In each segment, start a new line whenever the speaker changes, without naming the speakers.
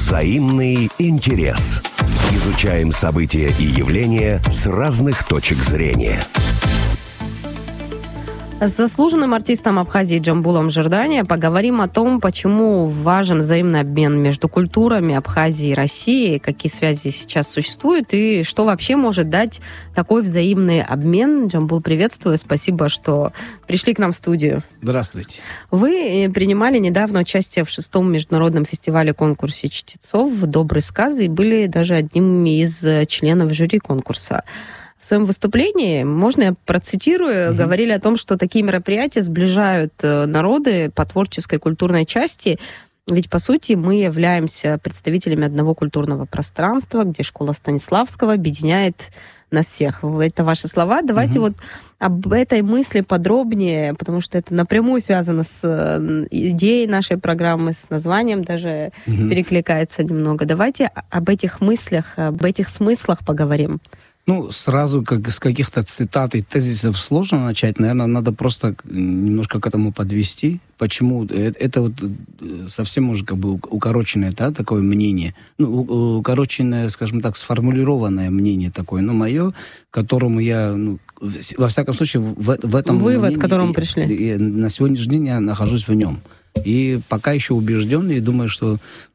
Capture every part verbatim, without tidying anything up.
Взаимный интерес. Изучаем события и явления с разных точек зрения.
С заслуженным артистом Абхазии Джамбулом Жирдания поговорим о том, почему важен взаимный обмен между культурами Абхазии и России, какие связи сейчас существуют и что вообще может дать такой взаимный обмен. Джамбул, приветствую. Спасибо, что пришли к нам в студию.
Здравствуйте.
Вы принимали недавно участие в шестом международном фестивале-конкурсе чтецов «Добрые сказы» и были даже одним из членов жюри конкурса. В своем выступлении, можно я процитирую, mm-hmm. говорили о том, что такие мероприятия сближают народы по творческой культурной части, ведь, по сути, мы являемся представителями одного культурного пространства, где школа Станиславского объединяет нас всех. Это ваши слова. Давайте mm-hmm. вот об этой мысли подробнее, потому что это напрямую связано с идеей нашей программы, с названием даже mm-hmm. перекликается немного. Давайте об этих мыслях, об этих смыслах поговорим.
Ну, сразу как с каких-то цитат и тезисов сложно начать. Наверное, надо просто немножко к этому подвести. Почему? Это вот совсем уже как бы укороченное, да, такое мнение. Ну, укороченное, скажем так, сформулированное мнение такое. Но мое, к которому я, ну, во всяком случае, в, в этом...
Вывод, к которому пришли.
На сегодняшний день я нахожусь в нем. И пока еще убежден, и думаю, что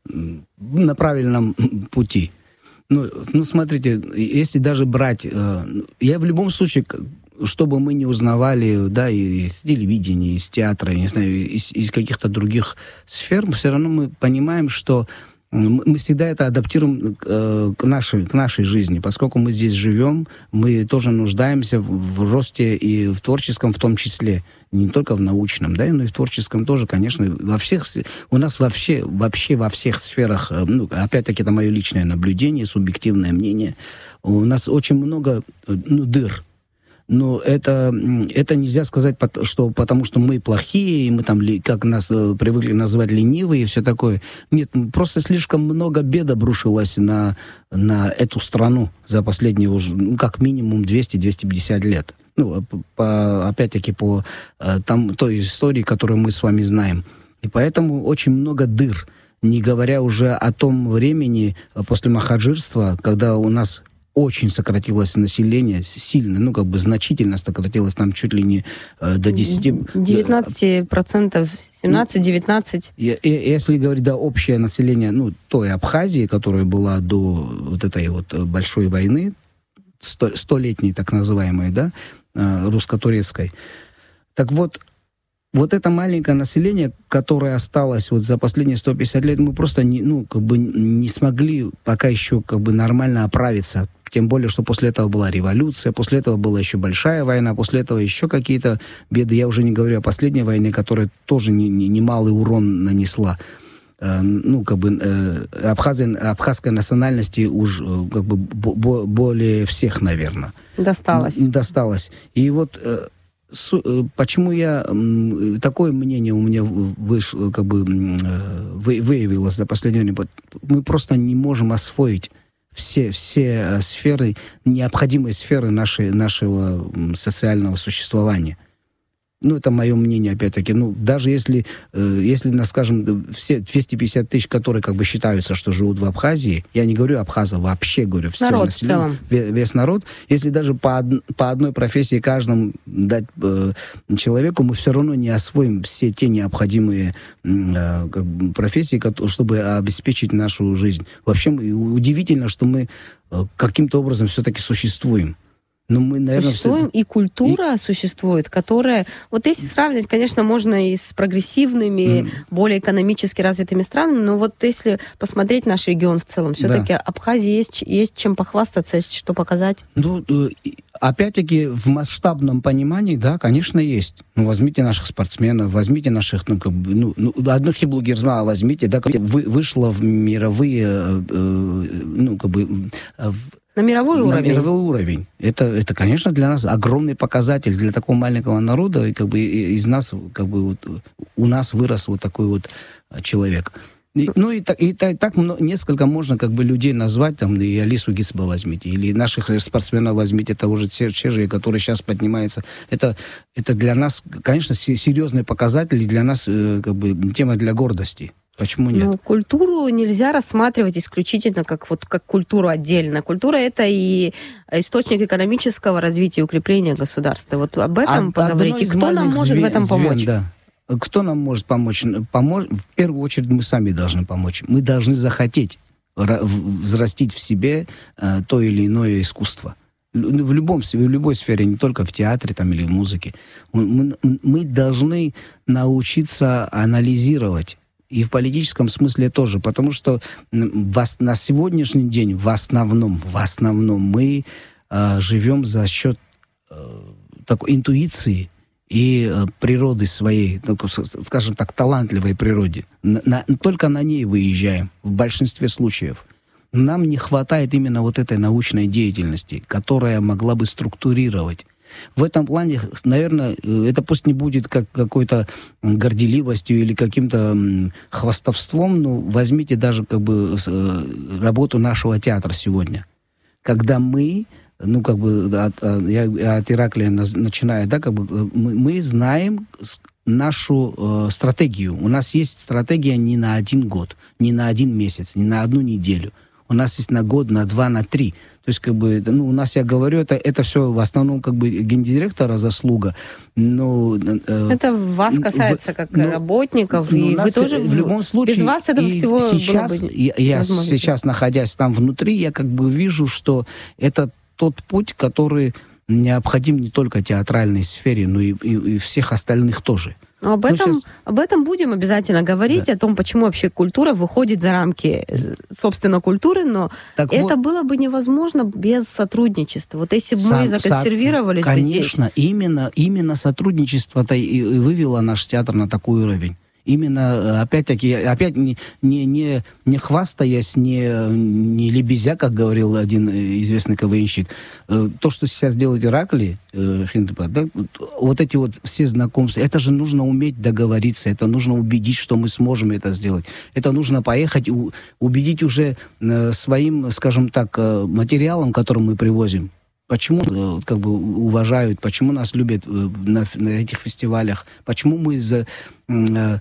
на правильном пути. Ну, ну, смотрите, если даже брать... Э, я в любом случае, что бы мы ни узнавали, да, из телевидения, из театра, я не знаю, из, из каких-то других сфер, все равно мы понимаем, что мы всегда это адаптируем э, к, нашей, к нашей жизни. Поскольку мы здесь живем, мы тоже нуждаемся в, в росте и в творческом в том числе. Не только в научном, да, но и в творческом тоже, конечно. Во всех, у нас вообще, вообще во всех сферах, ну, опять-таки, это мое личное наблюдение, субъективное мнение, у нас очень много, ну, дыр. Но это, это нельзя сказать, что потому что мы плохие, и мы там, как нас привыкли называть, ленивые и все такое. Нет, просто слишком много бед обрушилось на, на эту страну за последние уже, ну, как минимум двести-двести пятьдесят лет. Ну, по, опять-таки, по там, той истории, которую мы с вами знаем. И поэтому очень много дыр, не говоря уже о том времени после махаджирства, когда у нас очень сократилось население, сильно, ну, как бы значительно сократилось, там чуть ли не э, до десяти...
девятнадцать процентов, семнадцать-девятнадцать.
Если говорить, да, общее население, ну, той Абхазии, которая была до вот этой вот большой войны, сто, столетней так называемой, да, э, русско-турецкой. Так вот, вот это маленькое население, которое осталось вот за последние сто пятьдесят лет, мы просто не, ну, как бы не смогли пока еще как бы нормально оправиться. Тем более, что после этого была революция, после этого была еще большая война, после этого еще какие-то беды. Я уже не говорю о последней войне, которая тоже немалый не, не урон нанесла. Э, ну, как бы э, Абхазия, абхазской национальности уж как бы бо, более всех, наверное.
Досталось.
Досталось. И вот... Э, Почему я такое мнение у меня вышло, как бы выявилось за последнее время? Мы просто не можем освоить все, все сферы, необходимые сферы нашей, нашего социального существования. Ну, это мое мнение, опять-таки. Ну, даже если, э, если, скажем, все двести пятьдесят тысяч, которые как бы считаются, что живут в Абхазии, я не говорю абхазов, вообще говорю все
народ
население,
в целом.
Весь, весь народ, если даже по, од, по одной профессии каждому дать э, человеку, мы все равно не освоим все те необходимые э, как бы профессии, чтобы обеспечить нашу жизнь. Вообще удивительно, что мы э, каким-то образом все-таки существуем. Но мы, наверное,
существуем, все... и культура и... существует, которая... Вот если сравнивать, конечно, можно и с прогрессивными, mm. более экономически развитыми странами, но вот если посмотреть наш регион в целом, все-таки да. Абхазии есть, есть чем похвастаться, есть что показать.
Ну, опять-таки, в масштабном понимании, да, конечно, есть. Ну, возьмите наших спортсменов, возьмите наших, ну, как бы, ну, ну одну хиблугерзма возьмите, да, вы, вышло в мировые, э, ну, как бы... В,
На мировой
на
уровень.
мировой уровень. Это, это, конечно, для нас огромный показатель для такого маленького народа, и как бы из нас, как бы вот, у нас вырос вот такой вот человек. И, ну и так, и так, так много, несколько можно как бы людей назвать, там, и Алису Гисба возьмите, или наших спортсменов возьмите, того же Чежи, который сейчас поднимается. Это, это для нас, конечно, серьезный показатель, и для нас как бы тема для гордости. Почему нет?
Ну, культуру нельзя рассматривать исключительно как, вот, как культуру отдельно. Культура — это и источник экономического развития и укрепления государства. Вот об этом а, поговорите. Кто нам может звен, в этом помочь?
Звен, да. Кто нам может помочь? Помож... В первую очередь мы сами должны помочь. Мы должны захотеть взрастить в себе э, то или иное искусство. В, любом, в любой сфере, не только в театре там, или в музыке. Мы, мы должны научиться анализировать. И в политическом смысле тоже, потому что на сегодняшний день в основном, в основном мы э, живем за счет э, такой интуиции и э, природы своей, такой, скажем так, талантливой природе. На, на, только на ней выезжаем в большинстве случаев. Нам не хватает именно вот этой научной деятельности, которая могла бы структурировать. В этом плане, наверное, это пусть не будет как какой-то горделивостью или каким-то хвастовством, но возьмите даже как бы работу нашего театра сегодня. Когда мы, ну как бы от, я от Ираклия начинаю, да, как бы мы, мы знаем нашу э, стратегию. У нас есть стратегия не на один год, не на один месяц, не на одну неделю. У нас есть на год, на два, на три. То есть, как бы, ну, у нас, я говорю, это, это все в основном, как бы, гендиректора заслуга. Но,
э, это вас касается в, как ну, работников, ну, и вы тоже...
В любом случае...
Без вас этого всего
сейчас,
было бы
я, я сейчас, находясь там внутри, я как бы вижу, что это тот путь, который необходим не только театральной сфере, но и, и, и всех остальных тоже.
Об этом, ну, сейчас... об этом будем обязательно говорить, да. О том, почему вообще культура выходит за рамки, собственно, культуры, но так это вот... было бы невозможно без сотрудничества. Вот если бы Сам, мы законсервировались
со...
бы здесь...
Конечно, именно, именно сотрудничество-то и вывело наш театр на такой уровень. Именно, опять-таки, опять не, не, не, не хвастаясь, не, не лебезя, как говорил один известный КВНщик, то, что сейчас делает Ираклий, да, вот эти вот все знакомства, это же нужно уметь договориться, это нужно убедить, что мы сможем это сделать. Это нужно поехать, убедить уже своим, скажем так, материалом, который мы привозим. Почему как бы уважают, почему нас любят на, на этих фестивалях, почему мы за, э,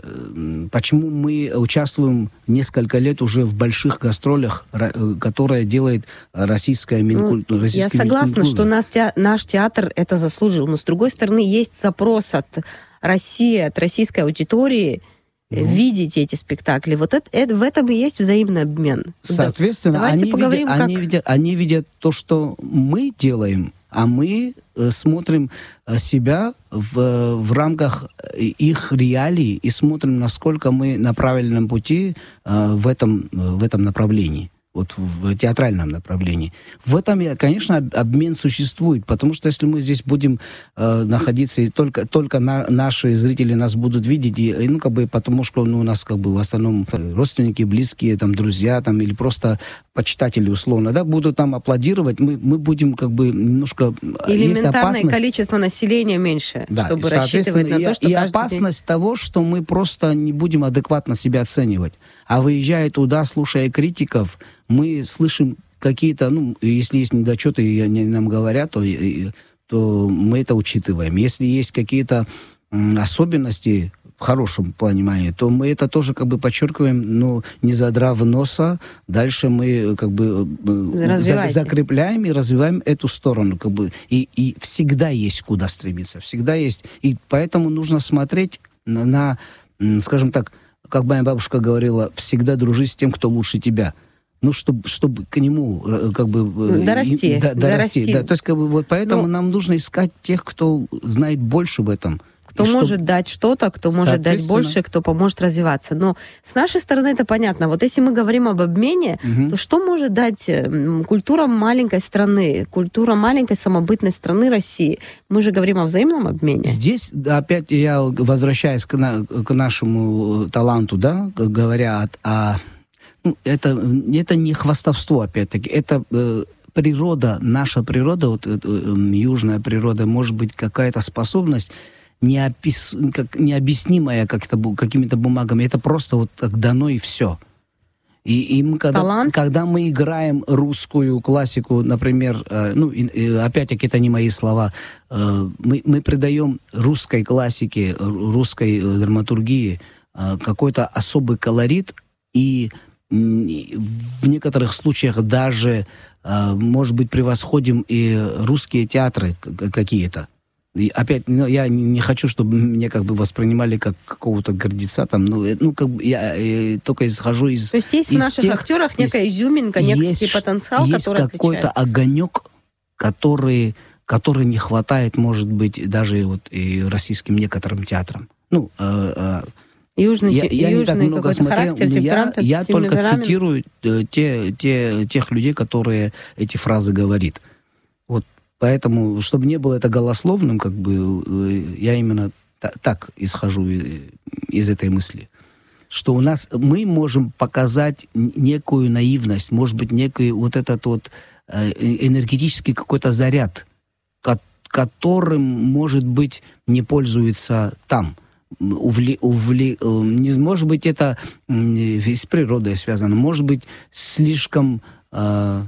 э, почему мы участвуем несколько лет уже в больших гастролях, э, которые делает российская Минкультура.
Ну, я согласна, что нас, те, наш театр это заслужил, но с другой стороны есть запрос от России, от российской аудитории. Ну. Видите эти спектакли. Вот это, это, в этом и есть взаимный обмен.
Соответственно, они видят, как... они, видят, они видят то, что мы делаем, а мы э, смотрим себя в, в рамках их реалий и смотрим, насколько мы на правильном пути э, в, этом, в этом направлении. Вот в театральном направлении. В этом, конечно, обмен существует, потому что если мы здесь будем э, находиться, и только, только на, наши зрители нас будут видеть, и, ну, как бы, потому что ну, у нас, как бы, в основном родственники, близкие, там, друзья, там, или просто почитатели, условно, да, будут там аплодировать, мы, мы будем, как бы, немножко...
Элементарное количество населения меньше, да, чтобы рассчитывать на
и,
то, что
и
каждый
опасность
день...
того, что мы просто не будем адекватно себя оценивать. А выезжая туда, слушая критиков, мы слышим какие-то, ну, если есть недочеты, и они нам говорят, то, и, то мы это учитываем. Если есть какие-то м, особенности в хорошем понимании, то мы это тоже как бы подчеркиваем, но не задрав носа, дальше мы как бы за, закрепляем и развиваем эту сторону. Как бы, и, и всегда есть куда стремиться, всегда есть. И поэтому нужно смотреть на, на скажем так, как моя бабушка говорила, всегда дружи с тем, кто лучше тебя. Ну, чтобы, чтобы к нему как бы...
Дорасти.
Да, дорасти.
дорасти.
Да. То есть, как бы, вот поэтому Но... нам нужно искать тех, кто знает больше в этом.
Кто и может чтоб... дать что-то, кто может дать больше, кто поможет развиваться. Но с нашей стороны это понятно. Вот если мы говорим об обмене, угу. то что может дать культура маленькой страны, культура маленькой самобытной страны России? Мы же говорим о взаимном обмене.
Здесь опять я возвращаюсь к, на, к нашему таланту, да, говоря о... Ну, это, это не хвастовство, опять-таки. Это э, природа, наша природа, вот, э, э, южная природа, может быть, какая-то способность неопис... как, необъяснимая как-то, какими-то бумагами. Это просто вот так дано и все. И, и мы, когда, когда мы играем русскую классику, например, э, ну, и, и, опять-таки, это не мои слова, э, мы, мы придаем русской классике, русской э, драматургии э, какой-то особый колорит, и э, в некоторых случаях даже, э, может быть, превосходим и русские театры какие-то. И опять, ну, я не хочу, чтобы меня как бы воспринимали как какого-то гордеца, там, ну, ну как бы я, я только исхожу из...
То есть есть
из
в наших
тех,
актерах некая из, изюминка, некий потенциал,
есть
который
есть какой-то огонек, который, который не хватает, может быть, даже вот и российским некоторым театрам. Ну, э, э,
Южный,
я, я не так много смотрел,
характер,
я, я только цитирую э, те, те, тех людей, которые эти фразы говорят. Вот. Поэтому, чтобы не было это голословным, как бы, я именно та, так исхожу из, из этой мысли. Что у нас, мы можем показать некую наивность, может быть, некий вот этот вот э, энергетический какой-то заряд, ко- которым, может быть, не пользуется там. Увли, увли, э, не, может быть, это э, с природой связано, может быть, слишком... Э,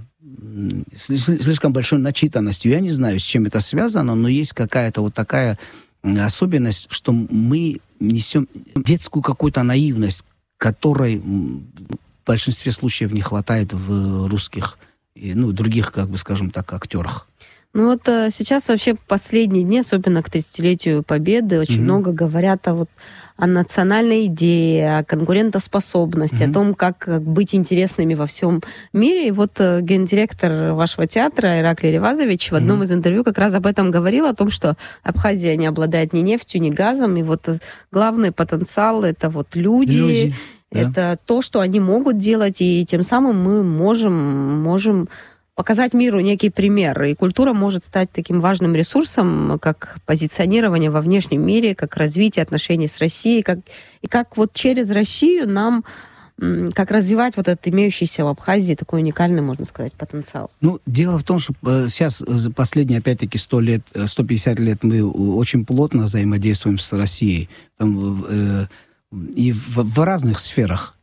слишком большой начитанностью. Я не знаю, с чем это связано, но есть какая-то вот такая особенность, что мы несем детскую какую-то наивность, которой в большинстве случаев не хватает в русских, ну, других, как бы, скажем так, актерах.
Ну вот сейчас вообще последние дни, особенно к тридцатилетию Победы, очень mm-hmm. много говорят о, вот, о национальной идее, о конкурентоспособности, mm-hmm. о том, как быть интересными во всем мире. И вот гендиректор вашего театра Ираклий Ревазович в одном mm-hmm. из интервью как раз об этом говорил, о том, что Абхазия не обладает ни нефтью, ни газом, и вот главный потенциал — это вот люди, люди это да. то, что они могут делать, и тем самым мы можем... можем показать миру некий пример. И культура может стать таким важным ресурсом, как позиционирование во внешнем мире, как развитие отношений с Россией, как, и как вот через Россию нам, как развивать вот этот имеющийся в Абхазии такой уникальный, можно сказать, потенциал.
Ну, дело в том, что сейчас за последние, опять-таки, сто лет, сто пятьдесят лет мы очень плотно взаимодействуем с Россией. Там, э, и в, в разных сферах.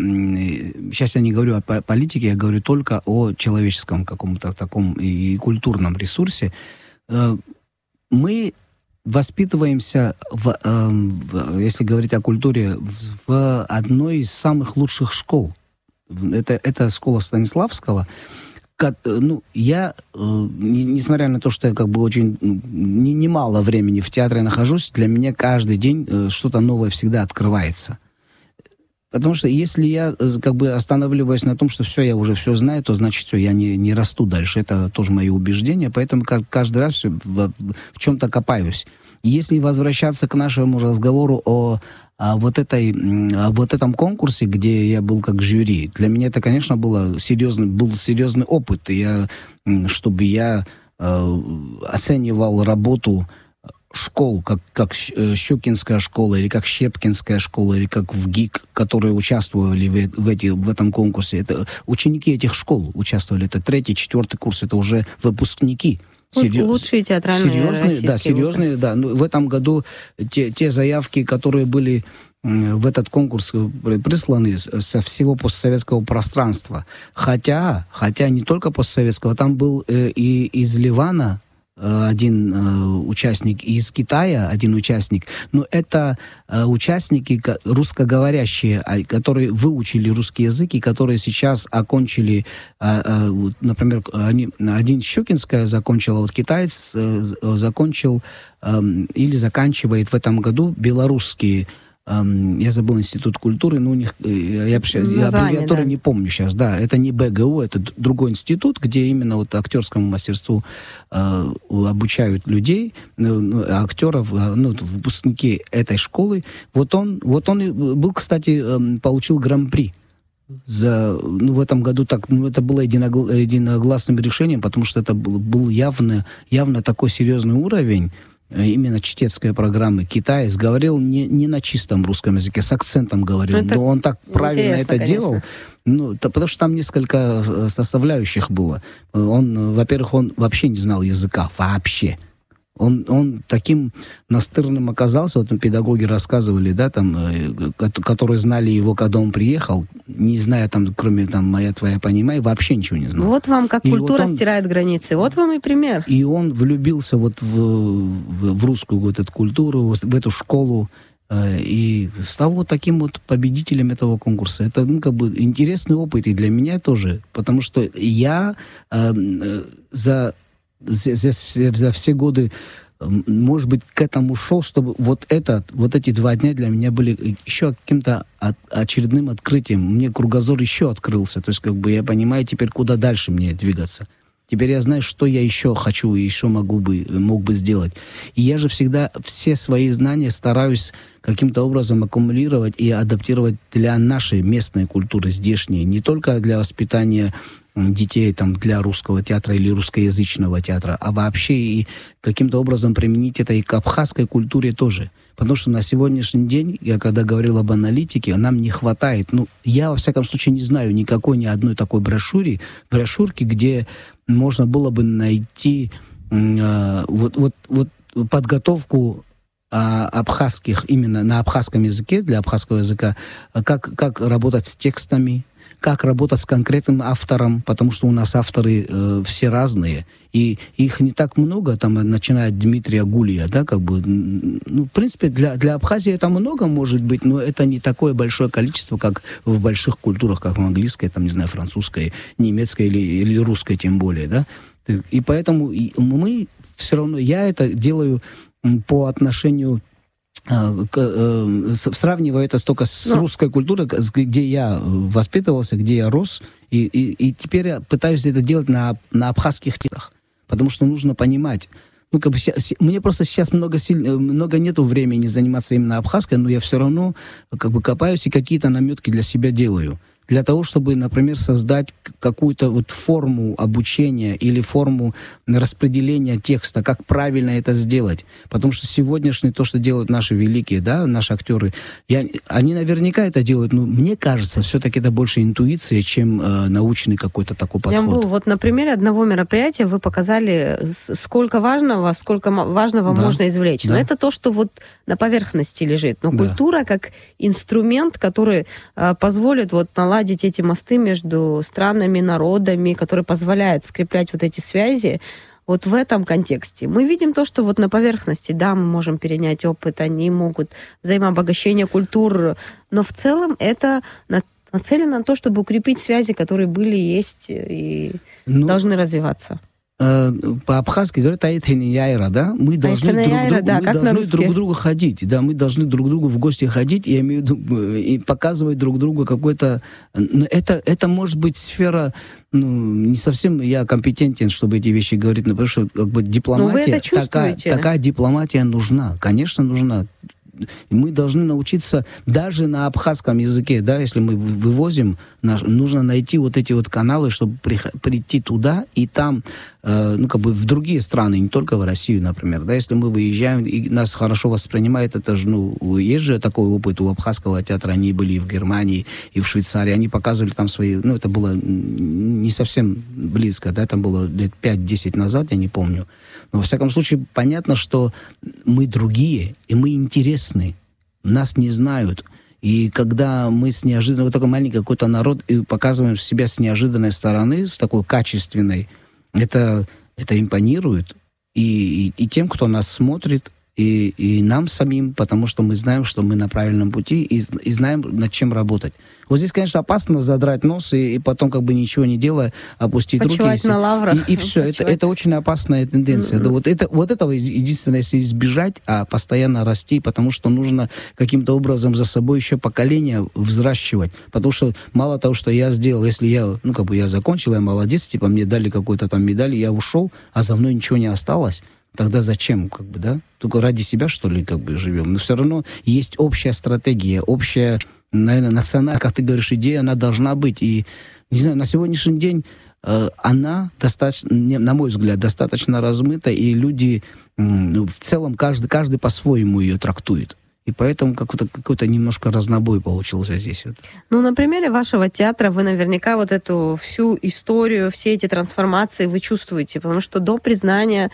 Сейчас я не говорю о политике, я говорю только о человеческом каком-то таком и культурном ресурсе. Мы воспитываемся, в, если говорить о культуре, в одной из самых лучших школ. Это, это школа Станиславского. Ну, я, несмотря на то, что я как бы очень немало времени в театре нахожусь, для меня каждый день что-то новое всегда открывается. Потому что если я как бы останавливаюсь на том, что все, я уже все знаю, то значит все, я не, не расту дальше. Это тоже мои убеждения, поэтому каждый раз все в, в чем-то копаюсь. И если возвращаться к нашему разговору о, о, вот этой, о вот этом конкурсе, где я был как жюри, для меня это, конечно, было серьезный, был серьезный опыт. И я, чтобы я э, оценивал работу школ, как, как Щукинская школа, или как Щепкинская школа, или как в ГИК, которые участвовали в, в, эти, в этом конкурсе. Это ученики этих школ участвовали. Это третий, четвертый курс, это уже выпускники.
Серьез... Лучшие театральные
серьезные, да, серьезные,
вузы.
да. Ну, в этом году те, те заявки, которые были в этот конкурс присланы со всего постсоветского пространства. Хотя, хотя не только постсоветского, там был э, и из Ливана один э, участник, и из Китая один участник, но это э, участники русскоговорящие, которые выучили русский язык и которые сейчас окончили, э, э, например, они, один Щукинская закончила, вот китаец э, закончил э, или заканчивает в этом году белорусские. Я забыл институт культуры, но у них, я, я аббревиатуры да. не помню сейчас, да, это не БГУ, это другой институт, где именно вот актерскому мастерству э, обучают людей, э, актеров, э, ну, выпускники этой школы. Вот он, вот он и был, кстати, э, получил гран-при. За, ну, в этом году так, ну, это было единогл, единогласным решением, потому что это был, был явно, явно такой серьезный уровень. Именно чтецкой программы. Китаец говорил не, не на чистом русском языке, с акцентом говорил. Это но он так правильно это конечно. делал. Ну, то, потому что там несколько составляющих было. Он, во-первых, он вообще не знал языка. Вообще. Он, он таким настырным оказался, вот педагоги рассказывали, да, там, которые знали его, когда он приехал, не зная там, кроме там «моя, твоя, понимай», вообще ничего не знал.
Вот вам как
и
культура
вот он,
стирает границы, вот вам и пример.
И он влюбился вот в, в, в русскую вот эту культуру, в эту школу, и стал вот таким вот победителем этого конкурса. Это, ну, как бы интересный опыт и для меня тоже, потому что я э, за, за, за, за все годы, может быть, к этому шел, чтобы вот, это, вот эти два дня для меня были еще каким-то от, очередным открытием. Мне кругозор еще открылся. То есть, как бы, я понимаю теперь, куда дальше мне двигаться. Теперь я знаю, что я еще хочу и еще могу бы, мог бы сделать. И я же всегда все свои знания стараюсь каким-то образом аккумулировать и адаптировать для нашей местной культуры, здешней. Не только для воспитания детей там, для русского театра или русскоязычного театра, а вообще и каким-то образом применить это и к абхазской культуре тоже. Потому что на сегодняшний день, я когда говорил об аналитике, нам не хватает, ну, я, во всяком случае, не знаю никакой ни одной такой брошюры, брошюрки, где можно было бы найти э, вот, вот, вот подготовку э, абхазских, именно на абхазском языке, для абхазского языка, как, как работать с текстами, как работать с конкретным автором, потому что у нас авторы э, все разные, и их не так много, там, начиная от Дмитрия Гулия, да, как бы, ну, в принципе, для, для Абхазии это много может быть, но это не такое большое количество, как в больших культурах, как в английской, там, не знаю, французской, немецкой или, или русской тем более, да, и поэтому мы все равно, я это делаю по отношению сравниваю это только с Но... русской культурой, где я воспитывался, где я рос, и, и, и теперь я пытаюсь это делать на, на абхазских текстах, потому что нужно понимать, ну, как бы, мне просто сейчас много, сильно, много нету времени заниматься именно абхазской, но я все равно как бы копаюсь и какие-то наметки для себя делаю. Для того, чтобы, например, создать какую-то вот форму обучения или форму распределения текста, как правильно это сделать. Потому что сегодняшнее, то, что делают наши великие, да, наши актеры, я, они наверняка это делают, но мне кажется, все-таки это больше интуиция, чем э, научный какой-то такой подход.
Ямбул, вот на примере одного мероприятия вы показали, сколько важного, сколько важного да. можно извлечь. Да. Но это то, что вот на поверхности лежит. Но да. культура как инструмент, который э, позволит вот наладить эти мосты между странами, народами, который позволяет скреплять вот эти связи. Вот в этом контексте мы видим то, что вот на поверхности, да, мы можем перенять опыт, они могут взаимообогащение культур, но в целом это нацелено на то, чтобы укрепить связи, которые были, есть и ну, должны развиваться.
По-абхазски говорят «Айтхенияйра», да? Мы должны, друг, друг,
да,
мы должны друг к другу ходить, да, мы должны друг к другу в гости ходить, я имею в виду, и показывать друг другу какой-то... Это, это может быть сфера, ну, не совсем я компетентен, чтобы эти вещи говорить, но потому что как бы дипломатия, такая, такая дипломатия нужна, конечно, нужна. Мы должны научиться даже на абхазском языке, да, если мы вывозим, наш, нужно найти вот эти вот каналы, чтобы при, прийти туда и там, э, ну, как бы в другие страны, не только в Россию, например, да, если мы выезжаем и нас хорошо воспринимают, это же, ну, есть же такой опыт у абхазского театра, они были и в Германии, и в Швейцарии, они показывали там свои, ну, это было не совсем близко, да, там было лет пять-десять назад, я не помню. Но, во всяком случае, понятно, что мы другие, и мы интересны. Нас не знают. И когда мы с неожиданной, вот такой маленький какой-то народ, и показываем себя с неожиданной стороны, с такой качественной, это, это импонирует. И, и, и тем, кто нас смотрит, и, и нам самим, потому что мы знаем, что мы на правильном пути, и, и знаем, над чем работать. Вот здесь, конечно, опасно задрать нос и, и потом, как бы ничего не делая, опустить
почивать
руки.
на лаврах.
И, и все. Это, это очень опасная тенденция. Mm-hmm. Да, вот, это, вот этого единственное, если избежать, а постоянно расти, потому что нужно каким-то образом за собой еще поколение взращивать. Потому что мало того, что я сделал, если я, ну, как бы я закончил, я молодец, типа мне дали какую-то там медаль, я ушел, а за мной ничего не осталось. Тогда зачем, как бы, да? Только ради себя, что ли, как бы живем? Но все равно есть общая стратегия, общая, наверное, национальная, как ты говоришь, идея, она должна быть. И, не знаю, на сегодняшний день э, она достаточно, на мой взгляд, достаточно размыта, и люди э, в целом, каждый, каждый по-своему ее трактует. И поэтому какой-то, какой-то немножко разнобой получился здесь.
Ну, на примере вашего театра вы наверняка вот эту всю историю, все эти трансформации вы чувствуете, потому что до признания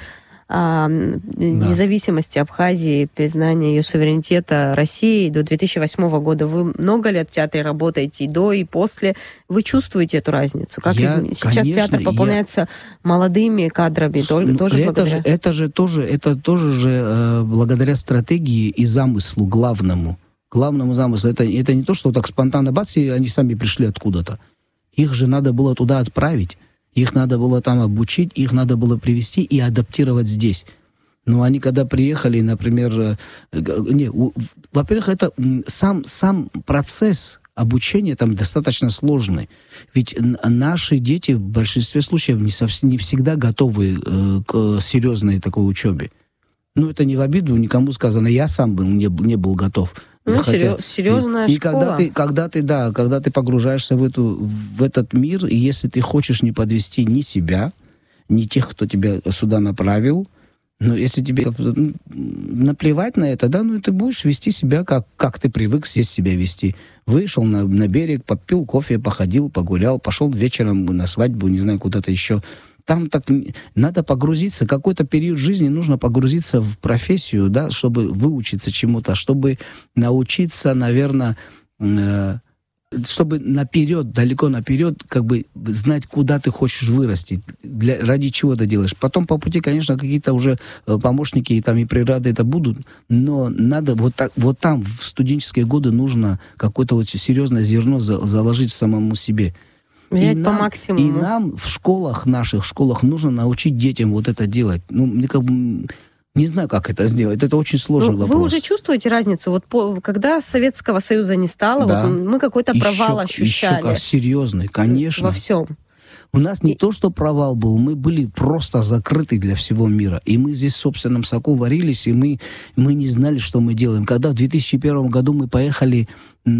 а, да. независимости Абхазии, признания ее суверенитета России до две тысячи восьмого года. Вы много лет в театре работаете, и до, и после. Вы чувствуете эту разницу? Как
я,
изм... Сейчас
конечно,
театр пополняется я... молодыми кадрами, только,
ну,
тоже
это
благодаря...
Же, это же тоже, это тоже же э, благодаря стратегии и замыслу главному. Главному замыслу. Это, это не то, что так спонтанно бац, и они сами пришли откуда-то. Их же надо было туда отправить. Их надо было там обучить, их надо было привести и адаптировать здесь. Но они когда приехали, например... Не, во-первых, это сам, сам процесс обучения там достаточно сложный. Ведь наши дети в большинстве случаев не, совсем, не всегда готовы э, к серьезной такой учебе. Ну, это не в обиду никому сказано. Я сам был, не, не был готов.
Ну, хотя, серьезная
и,
школа.
И когда ты, когда ты, да, когда ты погружаешься в, эту, в этот мир, и если ты хочешь не подвести ни себя, ни тех, кто тебя сюда направил, ну, если тебе как-то ну, наплевать на это, да, ну, ты будешь вести себя, как, как ты привык здесь себя вести. Вышел на, на берег, попил кофе, походил, погулял, пошел вечером на свадьбу, не знаю, куда-то еще. Там так надо погрузиться, какой-то период жизни нужно погрузиться в профессию, да, чтобы выучиться чему-то, чтобы научиться, наверное, э, чтобы наперед, далеко наперед, как бы знать, куда ты хочешь вырасти, для, ради чего ты делаешь. Потом по пути, конечно, какие-то уже помощники и, там, и преграды это будут, но надо вот, так, вот там в студенческие годы нужно какое-то вот серьезное зерно за, заложить в самому себе.
Взять
и
по
нам,
максимуму.
И нам в школах, наших школах, нужно научить детям вот это делать. Ну, мне как бы... Не знаю, как это сделать. Это очень сложный
ну,
вопрос.
Вы уже чувствуете разницу? Вот по, когда Советского Союза не стало, да. вот мы какой-то провал еще, ощущали.
Еще как серьезный, конечно.
Во всем.
У нас не и... то, что провал был, мы были просто закрыты для всего мира. И мы здесь в собственном соку варились, и мы, мы не знали, что мы делаем. Когда в две тысячи первом году мы поехали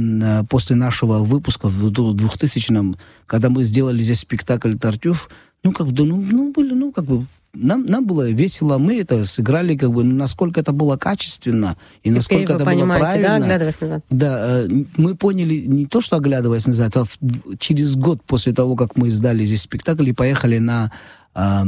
после нашего выпуска в двухтысячном, когда мы сделали здесь спектакль «Тартюф», ну, как бы, ну, ну, были, ну, как бы, нам, нам было весело, мы это сыграли, как бы, ну, насколько это было качественно, и
теперь
насколько это было правильно.
Да, оглядываясь назад?
Да, мы поняли не то, что оглядываясь назад, а через год после того, как мы издали здесь спектакль и поехали на, э,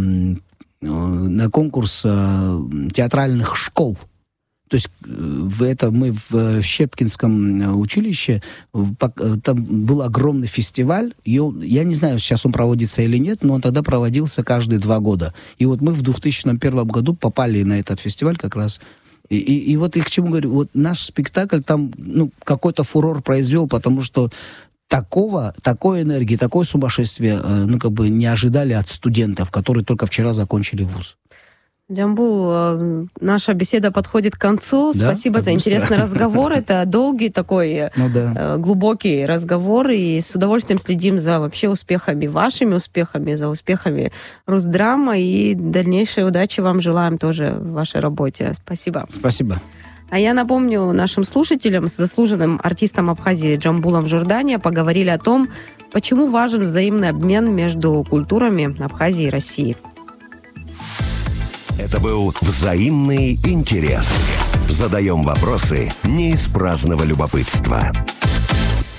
на конкурс э, театральных школ. То есть в это мы в Щепкинском училище, там был огромный фестиваль, и он, я не знаю, сейчас он проводится или нет, но он тогда проводился каждые два года. И вот мы в две тысячи первом году попали на этот фестиваль как раз. И, и, и вот и к чему говорю, вот наш спектакль там ну, какой-то фурор произвел, потому что такого, такой энергии, такое сумасшествие ну, как бы не ожидали от студентов, которые только вчера закончили вуз.
Джамбул, наша беседа подходит к концу.
Да?
Спасибо
так
за
быстро.
интересный разговор. Это долгий такой
ну, да.
глубокий разговор. И с удовольствием следим за вообще успехами, вашими успехами, за успехами Русдрама. И дальнейшей удачи вам желаем тоже в вашей работе. Спасибо.
Спасибо.
А я напомню нашим слушателям, с заслуженным артистом Абхазии Джамбулом Журдания поговорили о том, почему важен взаимный обмен между культурами Абхазии и России.
Это был «Взаимный интерес». Задаем вопросы не из праздного любопытства.